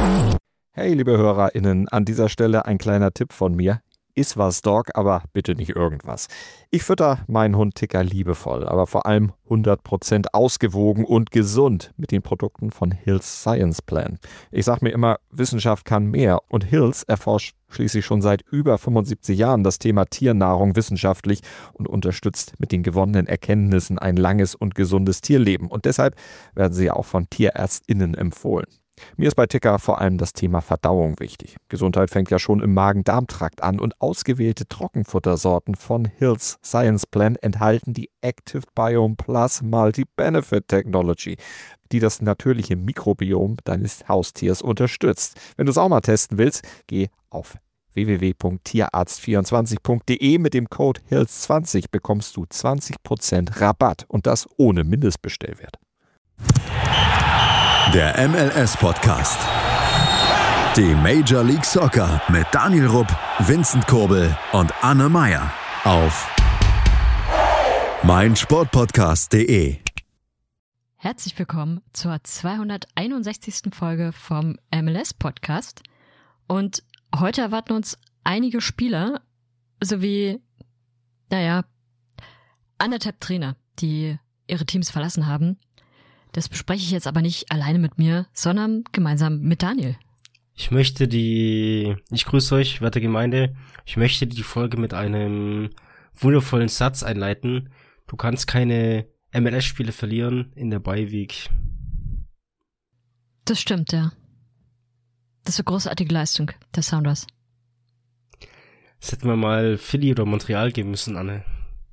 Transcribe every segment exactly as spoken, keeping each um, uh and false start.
Hey, liebe HörerInnen, an dieser Stelle ein kleiner Tipp von mir. Iss was, Dog, aber bitte nicht irgendwas. Ich fütter meinen Hund Ticker liebevoll, aber vor allem hundert Prozent ausgewogen und gesund mit den Produkten von Hill's Science Plan. Ich sag mir immer, Wissenschaft kann mehr und Hill's erforscht schließlich schon seit über fünfundsiebzig Jahren das Thema Tiernahrung wissenschaftlich und unterstützt mit den gewonnenen Erkenntnissen ein langes und gesundes Tierleben. Und deshalb werden sie auch von TierärztInnen empfohlen. Mir ist bei Ticker vor allem das Thema Verdauung wichtig. Gesundheit fängt ja schon im Magen-Darm-Trakt an und ausgewählte Trockenfuttersorten von Hill's Science Plan enthalten die Active Biome Plus Multi-Benefit Technology, die das natürliche Mikrobiom deines Haustiers unterstützt. Wenn du es auch mal testen willst, geh auf w w w punkt tierarzt vierundzwanzig punkt d e. Mit dem Code Hills zwanzig bekommst du zwanzig Prozent Rabatt und das ohne Mindestbestellwert. Der M L S-Podcast. Die Major League Soccer mit Daniel Rupp, Vincent Kurbel und Anne Meyer auf meinsportpodcast punkt de. Herzlich willkommen zur zweihunderteinundsechzigsten Folge vom M L S-Podcast. Und heute erwarten uns einige Spieler sowie, naja, anderthalb Trainer, die ihre Teams verlassen haben. Das bespreche ich jetzt aber nicht alleine mit mir, sondern gemeinsam mit Daniel. Ich möchte die, ich grüße euch, werte Gemeinde, ich möchte die Folge mit einem wundervollen Satz einleiten. Du kannst keine M L S-Spiele verlieren in der Bye-Week. Das stimmt, ja. Das ist eine großartige Leistung der Sounders. Das hätten wir mal Philly oder Montreal geben müssen, Anne.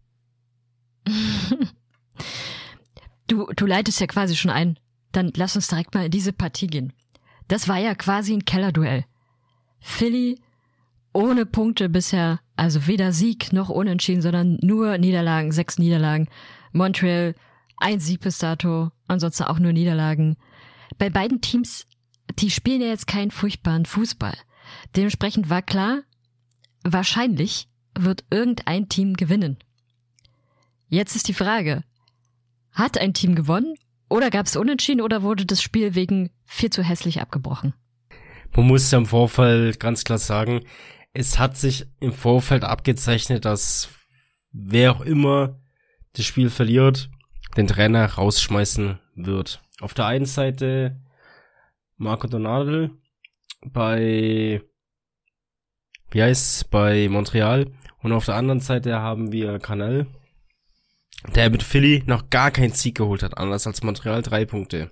Du, du leitest ja quasi schon ein. Dann lass uns direkt mal in diese Partie gehen. Das war ja quasi ein Kellerduell. Philly ohne Punkte bisher, also weder Sieg noch Unentschieden, sondern nur Niederlagen, sechs Niederlagen. Montreal, ein Sieg bis dato, ansonsten auch nur Niederlagen. Bei beiden Teams, die spielen ja jetzt keinen furchtbaren Fußball. Dementsprechend war klar, wahrscheinlich wird irgendein Team gewinnen. Jetzt ist die Frage, hat ein Team gewonnen oder gab es Unentschieden oder wurde das Spiel wegen viel zu hässlich abgebrochen? Man muss ja im Vorfeld ganz klar sagen, es hat sich im Vorfeld abgezeichnet, dass wer auch immer das Spiel verliert, den Trainer rausschmeißen wird. Auf der einen Seite Marco Donadel bei, wie heißt's, bei Montreal und auf der anderen Seite haben wir Canal, der mit Philly noch gar keinen Sieg geholt hat, anders als Montreal, drei Punkte.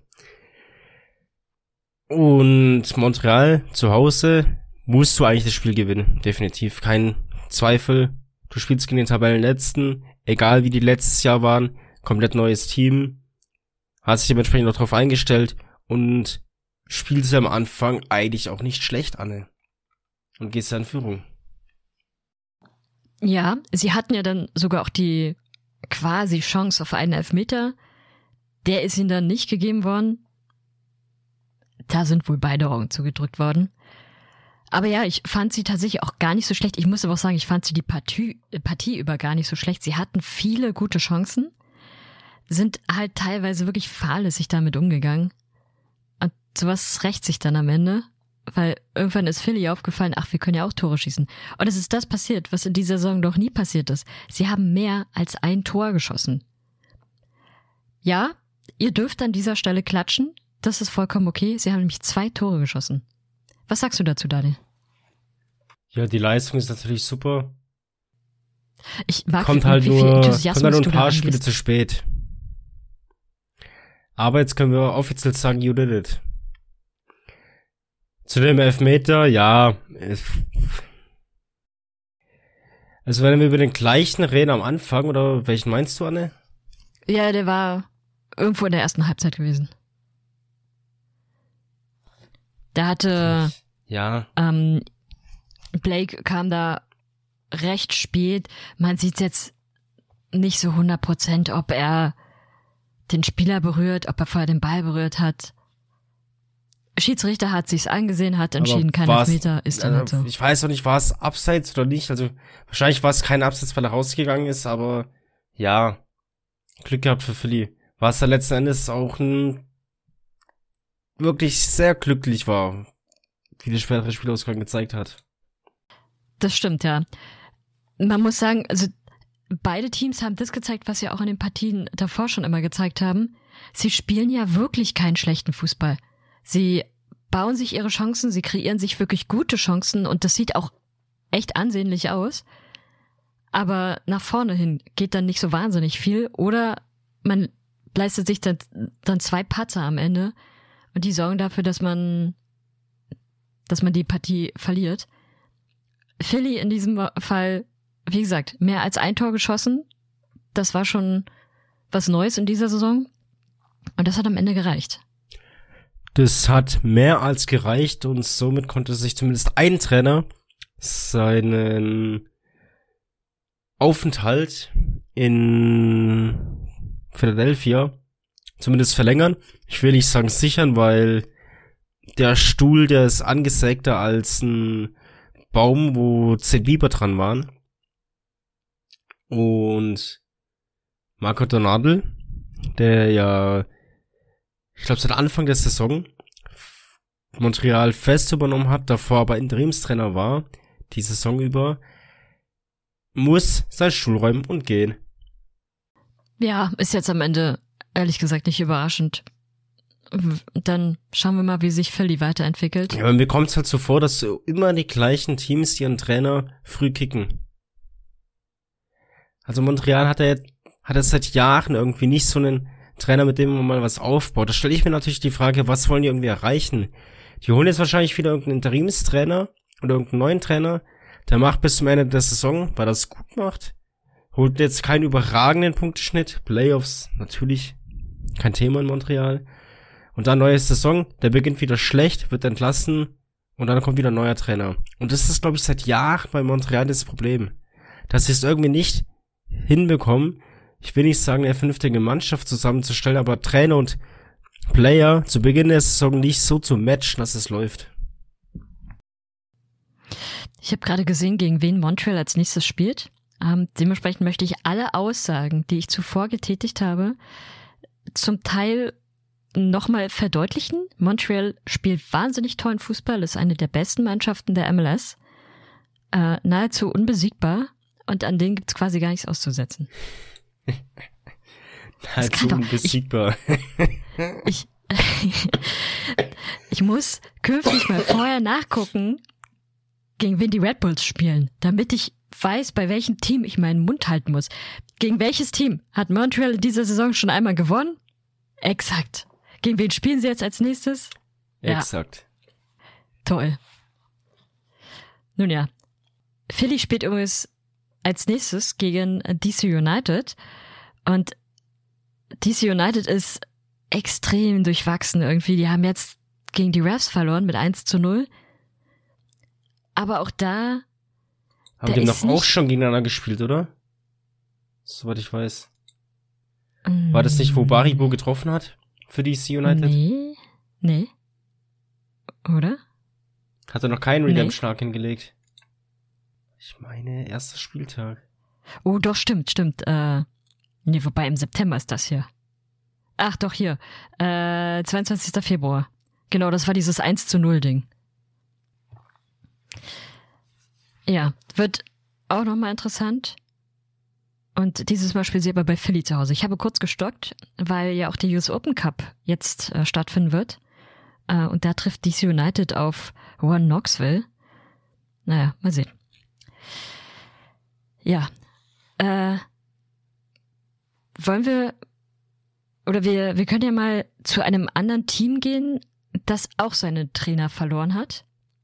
Und Montreal zu Hause musst du eigentlich das Spiel gewinnen, definitiv, kein Zweifel. Du spielst gegen den Tabellenletzten, egal wie die letztes Jahr waren, komplett neues Team, hast dich dementsprechend noch drauf eingestellt und spielst am Anfang eigentlich auch nicht schlecht, Anne. Und gehst dann in Führung. Ja, sie hatten ja dann sogar auch die quasi Chance auf einen Elfmeter. Der ist ihnen dann nicht gegeben worden. Da sind wohl beide Augen zugedrückt worden. Aber ja, ich fand sie tatsächlich auch gar nicht so schlecht. Ich muss aber auch sagen, ich fand sie die Partie, Partie über gar nicht so schlecht. Sie hatten viele gute Chancen, sind halt teilweise wirklich fahrlässig damit umgegangen. Und sowas rächt sich dann am Ende, weil irgendwann ist Philly aufgefallen, ach, wir können ja auch Tore schießen. Und es ist das passiert, was in dieser Saison noch nie passiert ist. Sie haben mehr als ein Tor geschossen. Ja, ihr dürft an dieser Stelle klatschen. Das ist vollkommen okay. Sie haben nämlich zwei Tore geschossen. Was sagst du dazu, Daniel? Ja, die Leistung ist natürlich super. Ich mag kommt wie, halt wie nur, viel kommt Enthusiasmus halt nur du ein paar da Spiele angehst. zu spät. Aber jetzt können wir offiziell sagen, you did it. Zu dem Elfmeter, ja. Also wenn wir über den gleichen reden am Anfang, oder welchen meinst du, Anne? Ja, der war irgendwo in der ersten Halbzeit gewesen. Da hatte Ja. ähm, Blake kam da recht spät. Man sieht jetzt nicht so hundert Prozent, ob er den Spieler berührt, ob er vorher den Ball berührt hat. Schiedsrichter hat sich's angesehen, hat entschieden, kein Elfmeter, ist dann halt so. Ich weiß noch nicht, war es abseits oder nicht. Also wahrscheinlich war es kein Abseits, weil er rausgegangen ist, aber ja, Glück gehabt für Philly. Was da letzten Endes auch ein wirklich sehr glücklich war. wie der spätere Spielausgang gezeigt hat. Das stimmt, ja. Man muss sagen, also beide Teams haben das gezeigt, was sie auch in den Partien davor schon immer gezeigt haben. Sie spielen ja wirklich keinen schlechten Fußball. Sie bauen sich ihre Chancen, sie kreieren sich wirklich gute Chancen und das sieht auch echt ansehnlich aus. Aber nach vorne hin geht dann nicht so wahnsinnig viel oder man leistet sich dann, dann zwei Patzer am Ende und die sorgen dafür, dass man, dass man die Partie verliert. Philly in diesem Fall, wie gesagt, mehr als ein Tor geschossen. Das war schon was Neues in dieser Saison. Und das hat am Ende gereicht. Das hat mehr als gereicht und somit konnte sich zumindest ein Trainer seinen Aufenthalt in Philadelphia zumindest verlängern. Ich will nicht sagen sichern, weil der Stuhl, der ist angesägter als ein Baum, wo zehn Biber dran waren. Und Marco Donadel, der ja, ich glaube seit Anfang der Saison Montreal fest übernommen hat, davor aber Interimstrainer war, die Saison über, muss seinen Stuhl räumen und gehen. Ja, ist jetzt am Ende ehrlich gesagt nicht überraschend. Dann schauen wir mal, wie sich Philly weiterentwickelt. Ja, aber mir kommt es halt so vor, dass so immer die gleichen Teams ihren Trainer früh kicken. Also Montreal hat er hat er seit Jahren irgendwie nicht so einen Trainer, mit dem man mal was aufbaut. Da stelle ich mir natürlich die Frage, was wollen die irgendwie erreichen? Die holen jetzt wahrscheinlich wieder irgendeinen Interimstrainer oder irgendeinen neuen Trainer, der macht bis zum Ende der Saison, weil er es gut macht. Holt jetzt keinen überragenden Punkteschnitt. Playoffs, natürlich kein Thema in Montreal. Und dann neue Saison, der beginnt wieder schlecht, wird entlassen und dann kommt wieder ein neuer Trainer. Und das ist, glaube ich, seit Jahren bei Montreal das Problem. Dass sie es irgendwie nicht hinbekommen, ich will nicht sagen, eine vernünftige Mannschaft zusammenzustellen, aber Trainer und Player zu Beginn der Saison nicht so zu matchen, dass es läuft. Ich habe gerade gesehen, gegen wen Montreal als nächstes spielt. Ähm, dementsprechend möchte ich alle Aussagen, die ich zuvor getätigt habe, zum Teil nochmal verdeutlichen. Montreal spielt wahnsinnig tollen Fußball, ist eine der besten Mannschaften der M L S. Äh, nahezu unbesiegbar und an denen gibt's quasi gar nichts auszusetzen. Nahezu unbesiegbar. Ich, ich muss künftig mal vorher nachgucken, gegen wen die Red Bulls spielen, damit ich weiß, bei welchem Team ich meinen Mund halten muss. Gegen welches Team hat Montreal in dieser Saison schon einmal gewonnen? Exakt. Gegen wen spielen sie jetzt als nächstes? Exakt. Ja. Toll. Nun ja. Philly spielt übrigens als nächstes gegen D C United und D C United ist extrem durchwachsen irgendwie. Die haben jetzt gegen die Refs verloren mit eins zu null. Aber auch da haben die noch auch schon gegeneinander gespielt, oder? Soweit ich weiß. Mm. War das nicht, wo Baribo getroffen hat für D C United? Nee. Nee. Oder? Hat er noch keinen Redemption-Schlag nee. hingelegt? Ich meine, erster Spieltag. Oh, doch, stimmt, stimmt. Äh, nee, wobei im September ist das hier. Ach, doch, hier. Äh, zweiundzwanzigster Februar. Genau, das war dieses eins zu null Ding. Ja, wird auch nochmal interessant. Und dieses Mal spielen sie aber bei Philly zu Hause. Ich habe kurz gestockt, weil ja auch der U S Open Cup jetzt äh, stattfinden wird. Äh, und da trifft D C United auf One Knoxville. Naja, mal sehen. Ja. Äh, wollen wir, oder wir, wir können ja mal zu einem anderen Team gehen, das auch seinen Trainer verloren hat.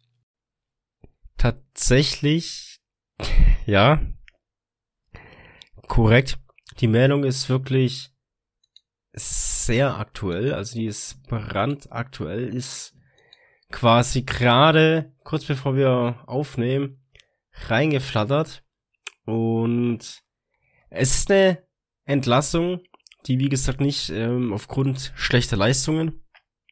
Tatsächlich, ja, korrekt. Die Meldung ist wirklich sehr aktuell, also die ist brandaktuell, ist quasi gerade kurz bevor wir aufnehmen, reingeflattert und es ist eine Entlassung, die wie gesagt nicht ähm, aufgrund schlechter Leistungen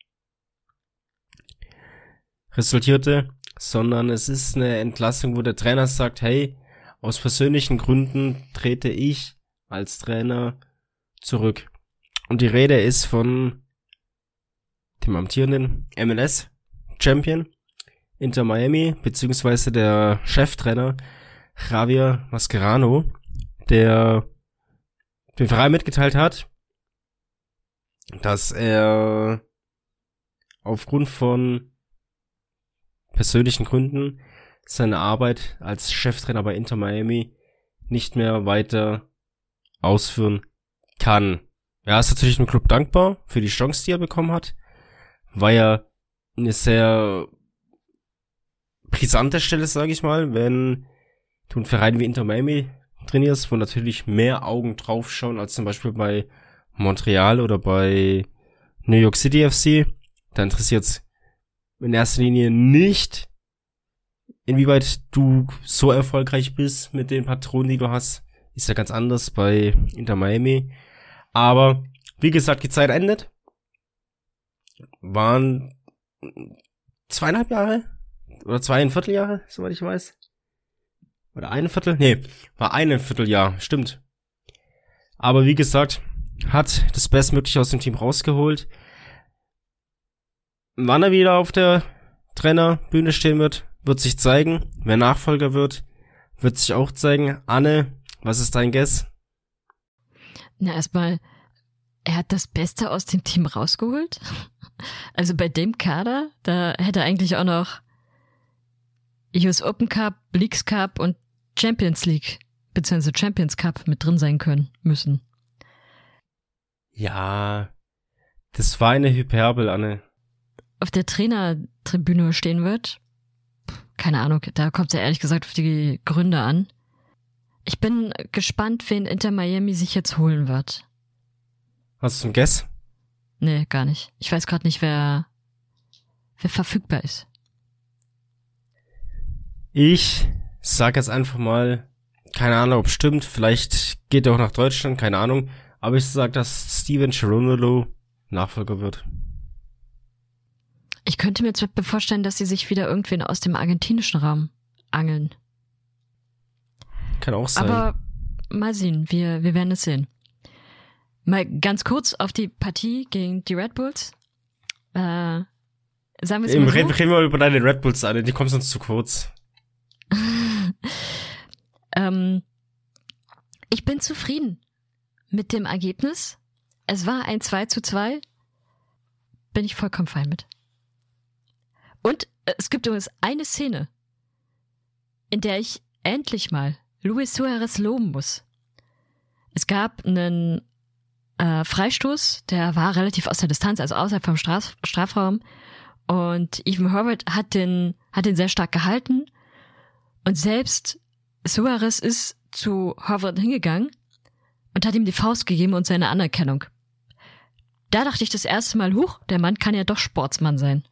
resultierte, sondern es ist eine Entlassung, wo der Trainer sagt, hey, aus persönlichen Gründen trete ich als Trainer zurück. Und die Rede ist von dem amtierenden M L S-Champion Inter Miami, beziehungsweise der Cheftrainer Javier Mascherano, der den Verein mitgeteilt hat, dass er aufgrund von persönlichen Gründen seine Arbeit als Cheftrainer bei Inter Miami nicht mehr weiter ausführen kann. Er ist natürlich dem Club dankbar für die Chance, die er bekommen hat, war ja eine sehr brisante Stelle, sage ich mal, wenn du einen Verein wie Inter Miami trainierst, wo natürlich mehr Augen draufschauen als zum Beispiel bei Montreal oder bei New York City F C. Da interessiert es in erster Linie nicht, inwieweit du so erfolgreich bist mit den Patronen, die du hast. Ist ja ganz anders bei Inter Miami. Aber, wie gesagt, die Zeit endet. Waren zweieinhalb Jahre? Oder zweieinviertel Jahre, soweit ich weiß. Oder ein Viertel? Nee, war ein Vierteljahr, stimmt. Aber wie gesagt, hat das Bestmögliche aus dem Team rausgeholt. Wann er wieder auf der Trainerbühne stehen wird, wird sich zeigen. Wer Nachfolger wird, wird sich auch zeigen. Anne, was ist dein Guess? Na, erstmal, er hat das Beste aus dem Team rausgeholt. Also bei dem Kader, da hätte eigentlich auch noch U S Open Cup, Leagues Cup und Champions League, beziehungsweise Champions Cup mit drin sein können, müssen. Ja, das war eine Hyperbel, Anne. Auf der Trainertribüne stehen wird, keine Ahnung, da kommt es ja ehrlich gesagt auf die Gründe an. Ich bin gespannt, wen Inter Miami sich jetzt holen wird. Hast du einen Guess? Nee, gar nicht. Ich weiß gerade nicht, wer, wer verfügbar ist. Ich sag jetzt einfach mal, keine Ahnung, ob es stimmt, vielleicht geht er auch nach Deutschland, keine Ahnung, aber ich sag, dass Steven Cherundolo Nachfolger wird. Ich könnte mir jetzt vorstellen, dass sie sich wieder irgendwen aus dem argentinischen Raum angeln. Kann auch sein. Aber mal sehen, wir, wir werden es sehen. Mal ganz kurz auf die Partie gegen die Red Bulls. Äh, sagen wir es Eben, mal so. reden, reden wir über deine Red Bulls, Anne, die kommen sonst zu kurz. ähm, ich bin zufrieden mit dem Ergebnis. Es war ein zwei zu zwei. Bin ich vollkommen fein mit. Und äh, es gibt übrigens eine Szene, in der ich endlich mal Luis Suarez loben muss. Es gab einen äh, Freistoß, der war relativ aus der Distanz, also außerhalb vom Straf- Strafraum. Und Evan Horvath hat den, hat den sehr stark gehalten. Und selbst Suarez ist zu Horvath hingegangen und hat ihm die Faust gegeben und seine Anerkennung. Da dachte ich das erste Mal, huch, der Mann kann ja doch Sportsmann sein.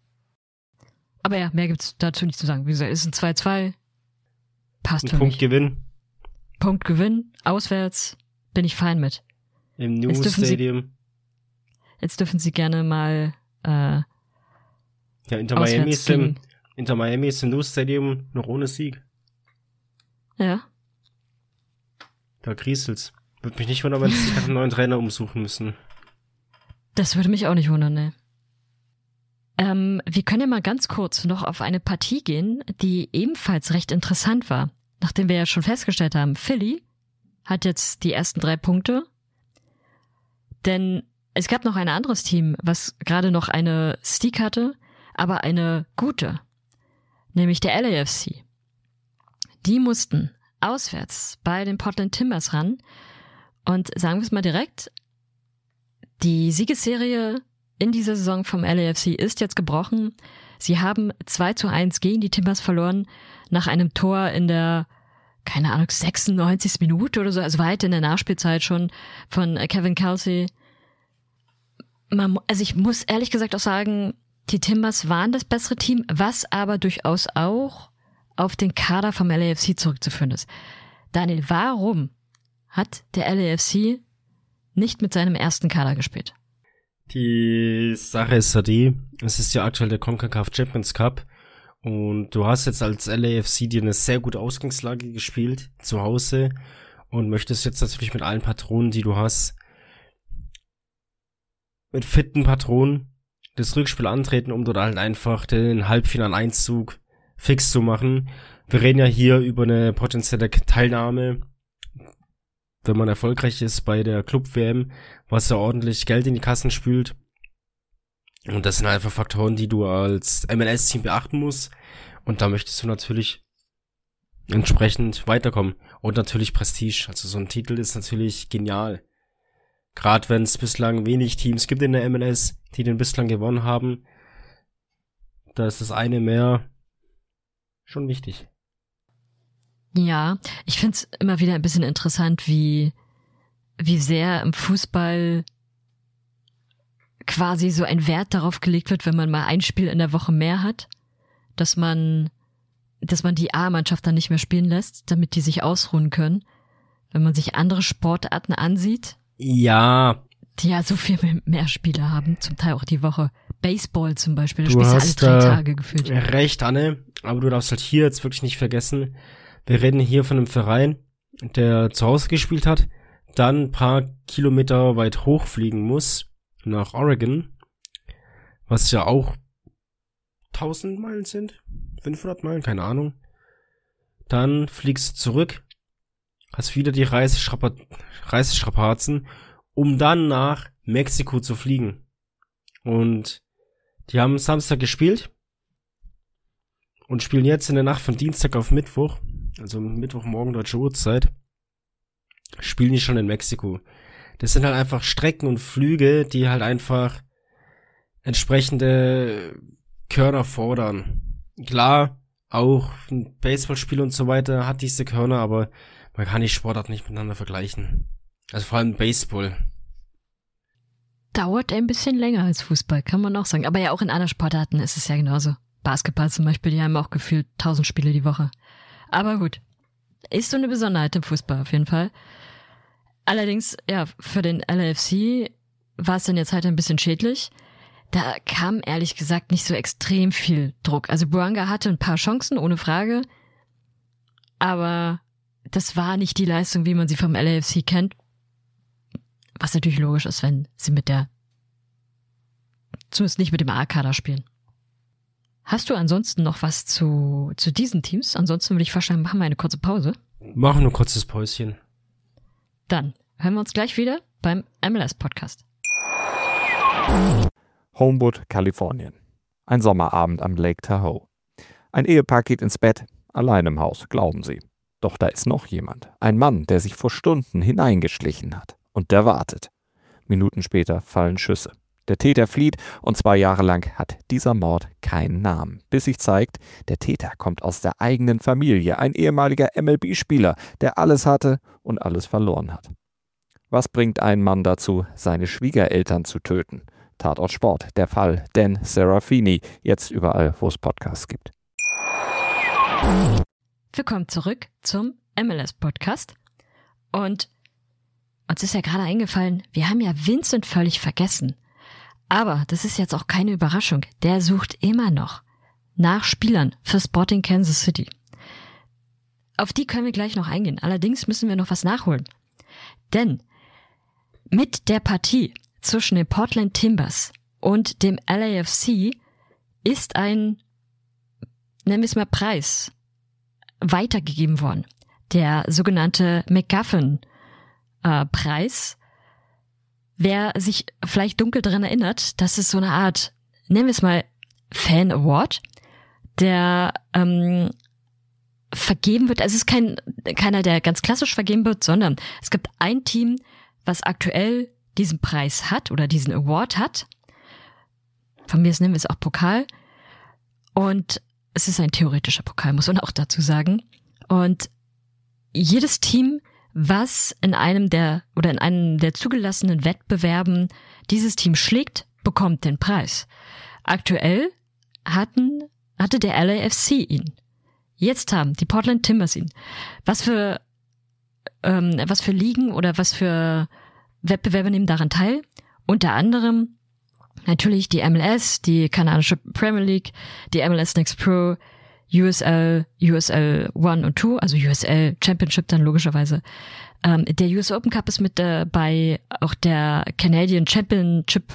Aber ja, mehr gibt's dazu nicht zu sagen. Wie gesagt, es ist ein zwei zwei. Passt für mich. Punktgewinn. Punktgewinn, auswärts, bin ich fein mit. Im New Jetzt dürfen Stadium. Sie, jetzt dürfen Sie gerne mal äh, Ja, Inter Miami, auswärts ist im, gegen- Inter Miami ist im New Stadium noch ohne Sieg. Ja, Da kriselt's. Würde mich nicht wundern, wenn sie sich nach einem neuen Trainer umsuchen müssen. das würde mich auch nicht wundern, ne. Ähm, wir können ja mal ganz kurz noch auf eine Partie gehen, die ebenfalls recht interessant war. Nachdem wir ja schon festgestellt haben, Philly hat jetzt die ersten drei Punkte. Denn es gab noch ein anderes Team, was gerade noch eine Streak hatte, aber eine gute. Nämlich der L A F C. Die mussten auswärts bei den Portland Timbers ran. Und sagen wir es mal direkt, die Siegesserie in dieser Saison vom L A F C ist jetzt gebrochen. Sie haben zwei zu eins gegen die Timbers verloren, nach einem Tor in der, keine Ahnung, sechsundneunzigsten Minute oder so, also weit in der Nachspielzeit schon von Kevin Kelsey. Man, also ich muss ehrlich gesagt auch sagen, die Timbers waren das bessere Team, was aber durchaus auch auf den Kader vom L A F C zurückzuführen ist. Daniel, warum hat der L A F C nicht mit seinem ersten Kader gespielt? Die Sache ist ja die, es ist ja aktuell der CONCACAF Champions Cup und du hast jetzt als L A F C dir eine sehr gute Ausgangslage gespielt, zu Hause, und möchtest jetzt natürlich mit allen Patronen, die du hast, mit fitten Patronen das Rückspiel antreten, um dort halt einfach den Halbfinaleinzug fix zu machen. Wir reden ja hier über eine potenzielle Teilnahme, wenn man erfolgreich ist bei der Club-W M, was ja ordentlich Geld in die Kassen spült. Und das sind einfach Faktoren, die du als M L S-Team beachten musst. Und da möchtest du natürlich entsprechend weiterkommen. Und natürlich Prestige. Also so ein Titel ist natürlich genial. Gerade wenn es bislang wenig Teams gibt in der M L S, die den bislang gewonnen haben, da ist das eine mehr schon wichtig. Ja, ich find's immer wieder ein bisschen interessant, wie, wie sehr im Fußball quasi so ein Wert darauf gelegt wird, wenn man mal ein Spiel in der Woche mehr hat, dass man, dass man die A-Mannschaft dann nicht mehr spielen lässt, damit die sich ausruhen können. Wenn man sich andere Sportarten ansieht, ja, die ja so viel mehr Spiele haben, zum Teil auch die Woche. Baseball zum Beispiel, da du spielst du alle hast drei äh, Tage gefühlt. Recht, Anne, aber du darfst halt hier jetzt wirklich nicht vergessen, wir reden hier von einem Verein, der zu Hause gespielt hat, dann ein paar Kilometer weit hochfliegen muss, nach Oregon, was ja auch tausend Meilen sind, fünfhundert Meilen, keine Ahnung. Dann fliegst du zurück, hast wieder die Reisestrapa- Reisestrapazen, um dann nach Mexiko zu fliegen. Und die haben Samstag gespielt und spielen jetzt in der Nacht von Dienstag auf Mittwoch, also Mittwochmorgen deutsche Uhrzeit, spielen die schon in Mexiko. Das sind halt einfach Strecken und Flüge, die halt einfach entsprechende Körner fordern. Klar, auch ein Baseballspiel und so weiter hat diese Körner, aber man kann die Sportarten nicht miteinander vergleichen. Also vor allem Baseball. Dauert ein bisschen länger als Fußball, kann man auch sagen. Aber ja, auch in anderen Sportarten ist es ja genauso. Basketball zum Beispiel, die haben auch gefühlt tausend Spiele die Woche. Aber gut, ist so eine Besonderheit im Fußball auf jeden Fall. Allerdings, ja, für den L A F C war es dann jetzt halt ein bisschen schädlich. Da kam ehrlich gesagt nicht so extrem viel Druck. Also Bouanga hatte ein paar Chancen, ohne Frage. Aber das war nicht die Leistung, wie man sie vom L A F C kennt. Was natürlich logisch ist, wenn sie mit der, zumindest nicht mit dem A-Kader spielen. Hast du ansonsten noch was zu, zu diesen Teams? Ansonsten würde ich vorschlagen, machen wir eine kurze Pause. Machen wir ein kurzes Päuschen. Dann hören wir uns gleich wieder beim M L S-Podcast. Homewood, Kalifornien. Ein Sommerabend am Lake Tahoe. Ein Ehepaar geht ins Bett, allein im Haus, glauben sie. Doch da ist noch jemand. Ein Mann, der sich vor Stunden hineingeschlichen hat. Und der wartet. Minuten später fallen Schüsse. Der Täter flieht und zwei Jahre lang hat dieser Mord keinen Namen. Bis sich zeigt, der Täter kommt aus der eigenen Familie. Ein ehemaliger M L B-Spieler, der alles hatte und alles verloren hat. Was bringt einen Mann dazu, seine Schwiegereltern zu töten? Tatort Sport, der Fall Dan Serafini, jetzt überall, wo es Podcasts gibt. Willkommen zurück zum M L S-Podcast. Und uns ist ja gerade eingefallen, wir haben ja Vincent völlig vergessen. Aber das ist jetzt auch keine Überraschung. Der sucht immer noch nach Spielern für Sporting Kansas City. Auf die können wir gleich noch eingehen. Allerdings müssen wir noch was nachholen. Denn mit der Partie zwischen den Portland Timbers und dem L A F C ist ein, nennen wir es mal, Preis weitergegeben worden. Der sogenannte McGuffin-Preis. Wer sich vielleicht dunkel daran erinnert, das ist so eine Art, nennen wir es mal, Fan Award, der ähm, vergeben wird. Also es ist kein keiner, der ganz klassisch vergeben wird, sondern es gibt ein Team, was aktuell diesen Preis hat oder diesen Award hat. Von mir nennen wir es auch Pokal. Und es ist ein theoretischer Pokal, muss man auch dazu sagen. Und jedes Team, was in einem der oder in einem der zugelassenen Wettbewerben dieses Team schlägt, bekommt den Preis. Aktuell hatten hatte der L A F C ihn. Jetzt haben die Portland Timbers ihn. Was für ähm, was für Ligen oder was für Wettbewerbe nehmen daran teil? Unter anderem natürlich die M L S, die kanadische Premier League, die M L S Next Pro, U S L, U S L One und Two, also U S L Championship dann logischerweise. Ähm, der U S Open Cup ist mit dabei, auch der Canadian Championship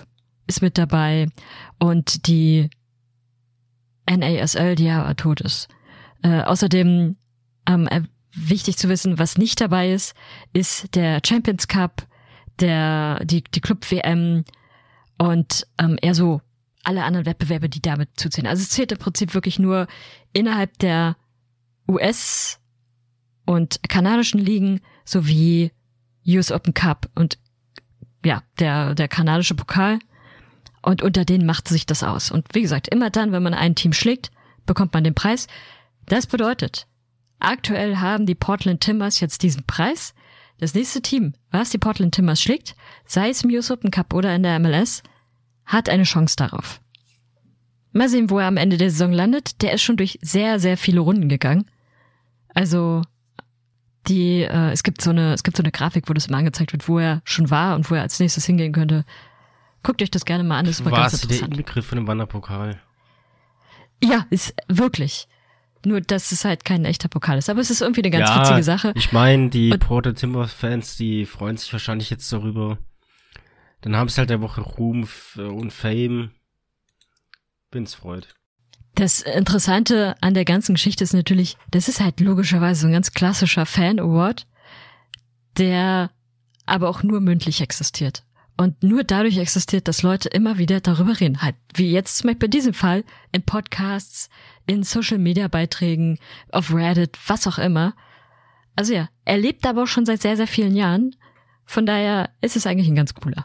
ist mit dabei und die N A S L, die ja tot ist. Äh, außerdem ähm, äh, wichtig zu wissen, was nicht dabei ist, ist der Champions Cup, der die die Club W M und ähm, eher so alle anderen Wettbewerbe, die damit zuzählen. Also es zählt im Prinzip wirklich nur innerhalb der U S und kanadischen Ligen sowie U S Open Cup und ja, der der kanadische Pokal. Und unter denen macht sich das aus. Und wie gesagt, immer dann, wenn man ein Team schlägt, bekommt man den Preis. Das bedeutet, aktuell haben die Portland Timbers jetzt diesen Preis. Das nächste Team, was die Portland Timbers schlägt, sei es im U S Open Cup oder in der M L S, hat eine Chance darauf. Mal sehen, wo er am Ende der Saison landet. Der ist schon durch sehr, sehr viele Runden gegangen. Also die, äh, es gibt so eine, es gibt so eine Grafik, wo das immer angezeigt wird, wo er schon war und wo er als nächstes hingehen könnte. Guckt euch das gerne mal an, das war ganz interessant. War der Inbegriff von dem Wanderpokal? Ja, ist wirklich. Nur, dass es halt kein echter Pokal ist. Aber es ist irgendwie eine ganz ja, witzige Sache. Ich meine, die Portland Timbers-Fans, die freuen sich wahrscheinlich jetzt darüber. Dann haben sie halt der Woche Ruhm und Fame. Bin's freut. Das Interessante an der ganzen Geschichte ist natürlich, das ist halt logischerweise so ein ganz klassischer Fan-Award, der aber auch nur mündlich existiert. Und nur dadurch existiert, dass Leute immer wieder darüber reden. Halt, wie jetzt zum Beispiel bei diesem Fall, in Podcasts, in Social-Media-Beiträgen, auf Reddit, was auch immer. Also ja, er lebt aber auch schon seit sehr, sehr vielen Jahren. Von daher ist es eigentlich ein ganz cooler.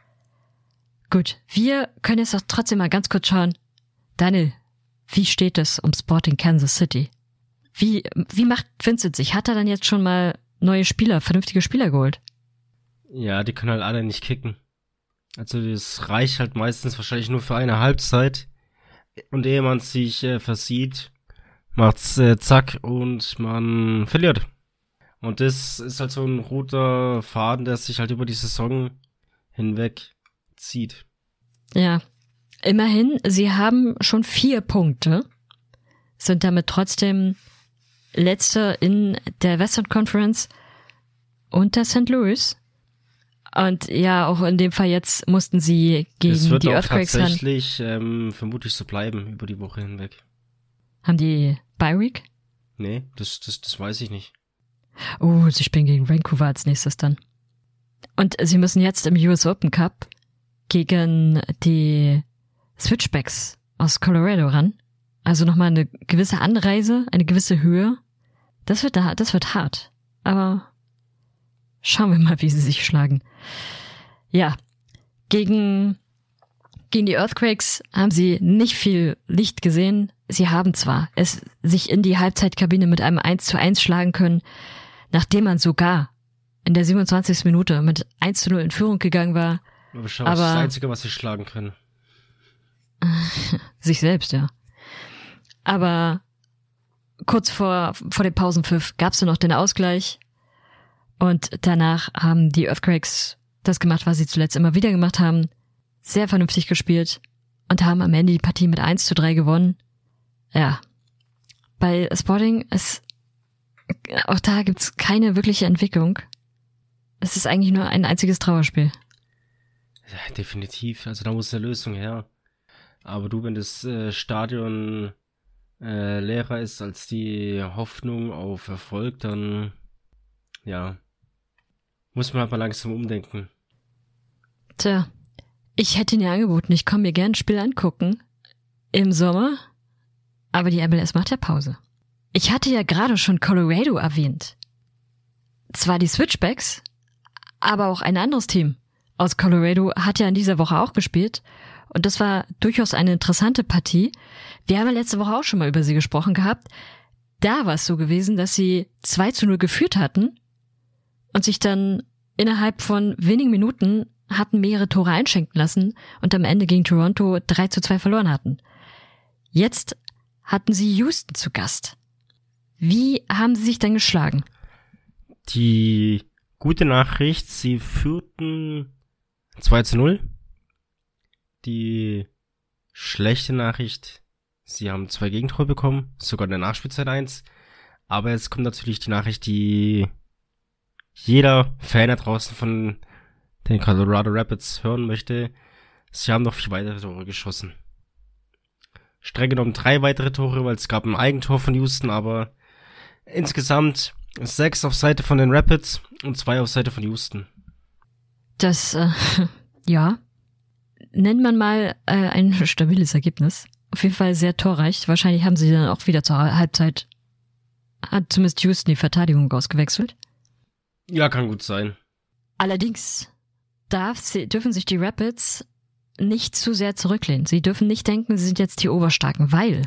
Gut, wir können jetzt doch trotzdem mal ganz kurz schauen. Daniel, wie steht es um Sporting Kansas City? Wie, wie macht Vincent sich? Hat er dann jetzt schon mal neue Spieler, vernünftige Spieler geholt? Ja, die können halt alle nicht kicken. Also das reicht halt meistens wahrscheinlich nur für eine Halbzeit. Und ehe man sich äh, versieht, macht's äh, zack und man verliert. Und das ist halt so ein roter Faden, der sich halt über die Saison hinweg zieht. Ja, immerhin, sie haben schon vier Punkte, sind damit trotzdem Letzter in der Western Conference unter Sankt Louis. Und ja, auch in dem Fall jetzt mussten sie gegen die Earthquakes ran. Es wird auch tatsächlich ähm, vermutlich so bleiben über die Woche hinweg. Haben die Bye Week? Nee, das, das, das weiß ich nicht. Oh, sie spielen gegen Vancouver als nächstes dann. Und sie müssen jetzt im U S Open Cup gegen die Switchbacks aus Colorado ran. Also nochmal eine gewisse Anreise, eine gewisse Höhe. Das wird, das wird hart. Aber schauen wir mal, wie sie sich schlagen. Ja, gegen, gegen die Earthquakes haben sie nicht viel Licht gesehen. Sie haben zwar es sich in die Halbzeitkabine mit einem eins zu eins schlagen können, nachdem man sogar in der siebenundzwanzigsten Minute mit eins zu null in Führung gegangen war. Aber schau, das ist das Einzige, was sie schlagen können. Sich selbst, ja. Aber kurz vor, vor dem Pausenpfiff gab es noch den Ausgleich. Und danach haben die Earthquakes das gemacht, was sie zuletzt immer wieder gemacht haben. Sehr vernünftig gespielt und haben am Ende die Partie mit eins zu drei gewonnen. Ja. Bei Sporting ist, auch da gibt's keine wirkliche Entwicklung. Es ist eigentlich nur ein einziges Trauerspiel. Ja, definitiv. Also da muss eine Lösung her. Aber du, wenn das äh, Stadion äh, leerer ist als die Hoffnung auf Erfolg, dann ja, muss man halt mal langsam umdenken. Tja, ich hätte ihn ja angeboten, ich komme mir gern ein Spiel angucken im Sommer, aber die M L S macht ja Pause. Ich hatte ja gerade schon Colorado erwähnt. Zwar die Switchbacks, aber auch ein anderes Team aus Colorado hat ja in dieser Woche auch gespielt und das war durchaus eine interessante Partie. Wir haben ja letzte Woche auch schon mal über sie gesprochen gehabt. Da war es so gewesen, dass sie zwei zu null geführt hatten und sich dann innerhalb von wenigen Minuten hatten mehrere Tore einschenken lassen und am Ende gegen Toronto drei zu zwei verloren hatten. Jetzt hatten sie Houston zu Gast. Wie haben sie sich denn geschlagen? Die gute Nachricht, sie führten zwei zu null. Die schlechte Nachricht, sie haben zwei Gegentore bekommen, sogar in der Nachspielzeit eins. Aber jetzt kommt natürlich die Nachricht, die jeder Fan da draußen von den Colorado Rapids hören möchte. Sie haben noch vier weitere Tore geschossen. Streng genommen drei weitere Tore, weil es gab ein Eigentor von Houston, aber insgesamt sechs auf Seite von den Rapids und zwei auf Seite von Houston. Das, äh, ja, nennt man mal äh, ein stabiles Ergebnis. Auf jeden Fall sehr torreich. Wahrscheinlich haben sie dann auch wieder zur Halbzeit, hat zumindest Houston die Verteidigung ausgewechselt. Ja, kann gut sein. Allerdings darf sie, dürfen sich die Rapids nicht zu sehr zurücklehnen. Sie dürfen nicht denken, sie sind jetzt die Oberstarken, weil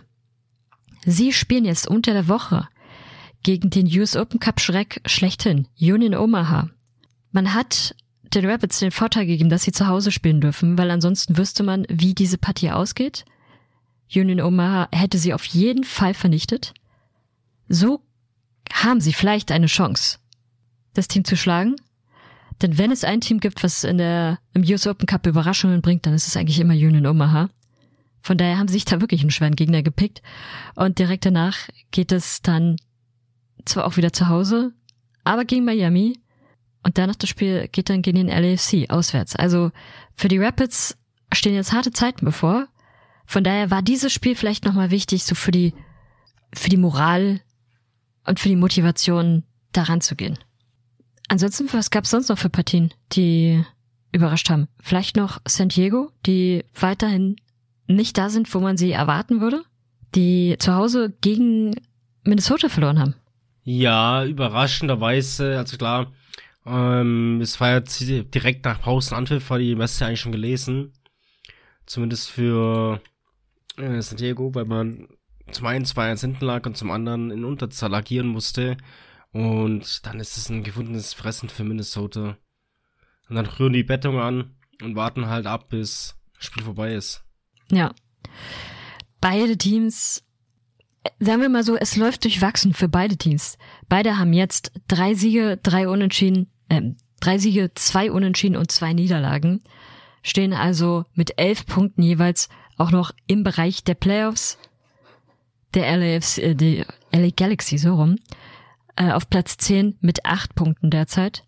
sie spielen jetzt unter der Woche gegen den U S Open Cup Schreck schlechthin, Union Omaha. Man hat den Rapids den Vorteil gegeben, dass sie zu Hause spielen dürfen, weil ansonsten wüsste man, wie diese Partie ausgeht. Union Omaha hätte sie auf jeden Fall vernichtet. So haben sie vielleicht eine Chance, das Team zu schlagen. Denn wenn es ein Team gibt, was in der, im U S Open Cup Überraschungen bringt, dann ist es eigentlich immer Union Omaha. Von daher haben sie sich da wirklich einen schweren Gegner gepickt. Und direkt danach geht es dann zwar auch wieder zu Hause, aber gegen Miami. Und danach das Spiel geht dann gegen den L A F C auswärts. Also für die Rapids stehen jetzt harte Zeiten bevor. Von daher war dieses Spiel vielleicht nochmal wichtig, so für die, für die Moral und für die Motivation daran zu gehen. Ansonsten, was gab es sonst noch für Partien, die überrascht haben? Vielleicht noch San Diego, die weiterhin nicht da sind, wo man sie erwarten würde, die zu Hause gegen Minnesota verloren haben. Ja, überraschenderweise, also klar, ähm, es war jetzt direkt nach Pausenanpfiff, war die Messe eigentlich schon gelesen. Zumindest für äh, San Diego, weil man zum einen zwei eins hinten lag und zum anderen in Unterzahl agieren musste. Und dann ist es ein gefundenes Fressen für Minnesota. Und dann rühren die Bettung an und warten halt ab, bis das Spiel vorbei ist. Ja. Beide Teams, sagen wir mal so, es läuft durchwachsen für beide Teams. Beide haben jetzt drei Siege, drei Unentschieden, äh, drei Siege, zwei Unentschieden und zwei Niederlagen. Stehen also mit elf Punkten jeweils auch noch im Bereich der Playoffs der L A F C, äh, die L A Galaxy, so rum. Auf Platz zehn mit acht Punkten derzeit.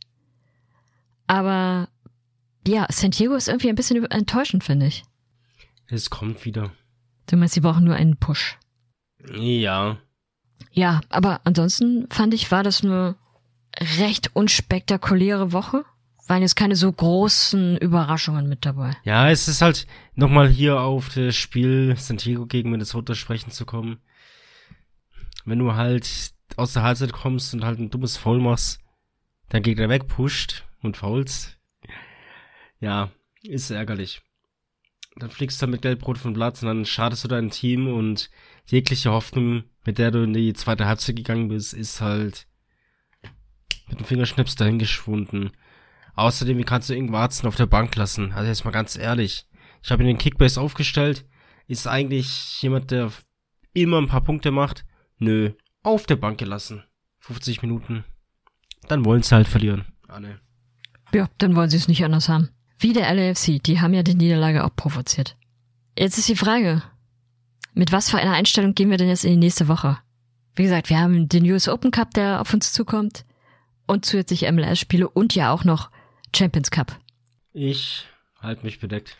Aber ja, San Diego ist irgendwie ein bisschen enttäuschend, finde ich. Es kommt wieder. Du meinst, sie brauchen nur einen Push. Ja. Ja, aber ansonsten fand ich, war das eine recht unspektakuläre Woche. Waren jetzt keine so großen Überraschungen mit dabei. Ja, es ist halt nochmal hier auf das Spiel San Diego gegen Minnesota sprechen zu kommen. Wenn du halt aus der Halbzeit kommst und halt ein dummes Foul machst, dein Gegner wegpusht und faulst. Ja, ist ärgerlich. Dann fliegst du mit Gelb-Rot vom Platz und dann schadest du dein Team und jegliche Hoffnung, mit der du in die zweite Halbzeit gegangen bist, ist halt mit dem Fingerschnips dahin geschwunden. Außerdem, wie kannst du irgendwo Warzen auf der Bank lassen? Also jetzt mal ganz ehrlich. Ich habe ihn in den Kickbase aufgestellt. Ist eigentlich jemand, der immer ein paar Punkte macht? Nö. Auf der Bank gelassen. fünfzig Minuten. Dann wollen sie halt verlieren. Anne. Ja, dann wollen sie es nicht anders haben. Wie der L A F C, die haben ja die Niederlage auch provoziert. Jetzt ist die Frage, mit was für einer Einstellung gehen wir denn jetzt in die nächste Woche? Wie gesagt, wir haben den U S Open Cup, der auf uns zukommt und zusätzlich M L S-Spiele und ja auch noch Champions Cup. Ich halte mich bedeckt.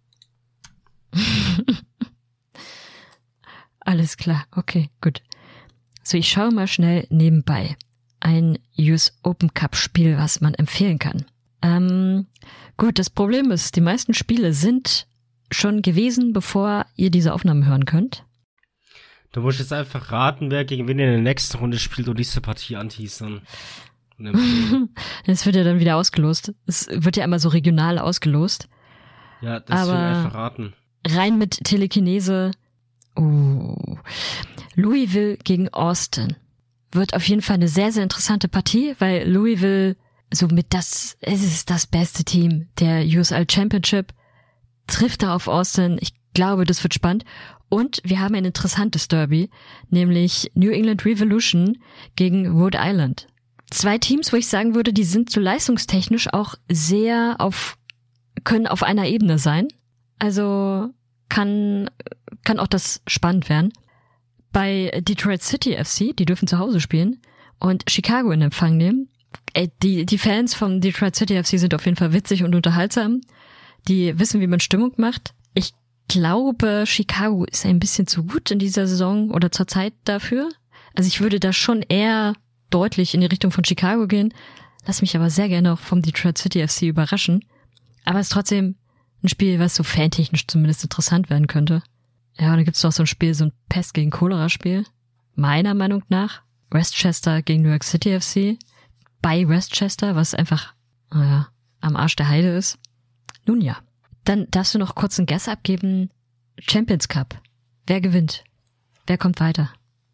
Alles klar, okay, gut. So, ich schaue mal schnell nebenbei. Ein U S Open Cup Spiel, was man empfehlen kann. Ähm, gut, das Problem ist, die meisten Spiele sind schon gewesen, bevor ihr diese Aufnahmen hören könnt. Du musst jetzt einfach raten, wer gegen wen in der nächsten Runde spielt und diese Partie anteasern. Das wird ja dann wieder ausgelost. Es wird ja immer so regional ausgelost. Ja, das will einfach raten. Rein mit Telekinese. Oh. Louisville gegen Austin. Wird auf jeden Fall eine sehr, sehr interessante Partie, weil Louisville somit das, es ist das beste Team der U S L Championship. Trifft da auf Austin. Ich glaube, das wird spannend. Und wir haben ein interessantes Derby, nämlich New England Revolution gegen Rhode Island. Zwei Teams, wo ich sagen würde, die sind so leistungstechnisch auch sehr auf, können auf einer Ebene sein. Also kann, kann auch das spannend werden. Bei Detroit City F C, die dürfen zu Hause spielen und Chicago in Empfang nehmen. Ey, die, die Fans vom Detroit City F C sind auf jeden Fall witzig und unterhaltsam. die wissen, wie man Stimmung macht. Ich glaube, Chicago ist ein bisschen zu gut in dieser Saison oder zur Zeit dafür. Also ich würde da schon eher deutlich in die Richtung von Chicago gehen. Lass mich aber sehr gerne auch vom Detroit City F C überraschen. Aber es ist trotzdem ein Spiel, was so fantechnisch zumindest interessant werden könnte. Ja, und dann gibt's noch so ein Spiel, so ein Pest gegen Cholera-Spiel. Meiner Meinung nach. Westchester gegen New York City F C. Bei Westchester, was einfach, naja, am Arsch der Heide ist. Nun ja. Dann darfst du noch kurz einen Guess abgeben. Champions Cup. Wer gewinnt? Wer kommt weiter?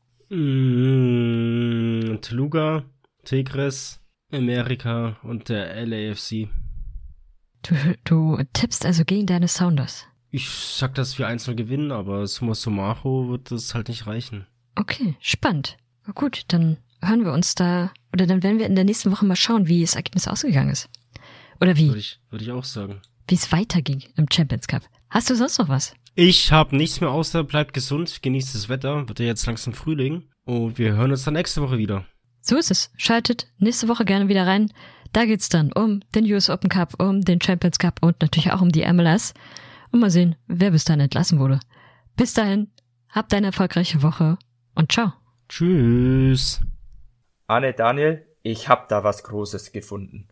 Mm, Toluca, Tigres, Amerika und der L A F C. Du, du tippst also gegen deine Sounders. Ich sag, dass wir eins null gewinnen, aber summa summarum wird das halt nicht reichen. Okay, spannend. Na gut, dann hören wir uns da, oder dann werden wir in der nächsten Woche mal schauen, wie das Ergebnis ausgegangen ist. Oder wie? Würde ich, würde ich auch sagen. Wie es weiterging im Champions Cup. Hast du sonst noch was? Ich habe nichts mehr außer bleibt gesund, genießt das Wetter, wird ja jetzt langsam Frühling und wir hören uns dann nächste Woche wieder. So ist es. Schaltet nächste Woche gerne wieder rein. Da geht's dann um den U S Open Cup, um den Champions Cup und natürlich auch um die M L S. Und mal sehen, wer bis dahin entlassen wurde. Bis dahin, habt eine erfolgreiche Woche und ciao. Tschüss. Anne, Daniel, ich hab da was Großes gefunden.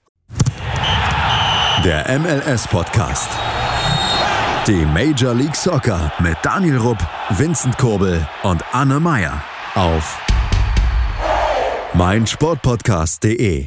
Der M L S-Podcast. Die Major League Soccer mit Daniel Rupp, Vincent Kurbel und Anne Meyer auf meinsportpodcast punkt de.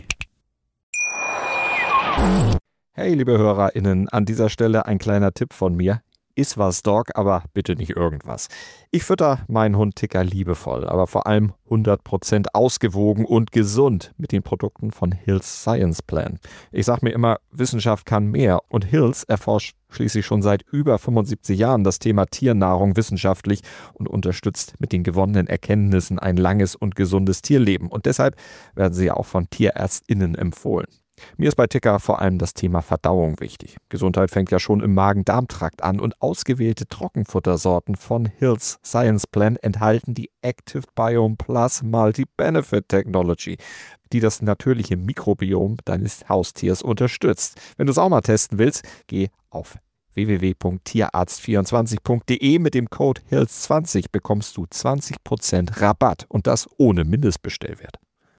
Hey, liebe HörerInnen, an dieser Stelle ein kleiner Tipp von mir. Iss was, Dog, aber bitte nicht irgendwas. Ich fütter meinen Hund Ticker liebevoll, aber vor allem hundert Prozent ausgewogen und gesund mit den Produkten von Hill's Science Plan. Ich sag mir immer, Wissenschaft kann mehr und Hill's erforscht schließlich schon seit über fünfundsiebzig Jahren das Thema Tiernahrung wissenschaftlich und unterstützt mit den gewonnenen Erkenntnissen ein langes und gesundes Tierleben. Und deshalb werden sie auch von TierärztInnen empfohlen. Mir ist bei Ticker vor allem das Thema Verdauung wichtig. Gesundheit fängt ja schon im Magen-Darm-Trakt an und ausgewählte Trockenfuttersorten von Hill's Science Plan enthalten die Active Biome Plus Multi-Benefit Technology, die das natürliche Mikrobiom deines Haustiers unterstützt. Wenn du es auch mal testen willst, geh auf w w w punkt tierarzt vierundzwanzig punkt de. Mit dem Code H I L S zwanzig bekommst du zwanzig Prozent Rabatt und das ohne Mindestbestellwert.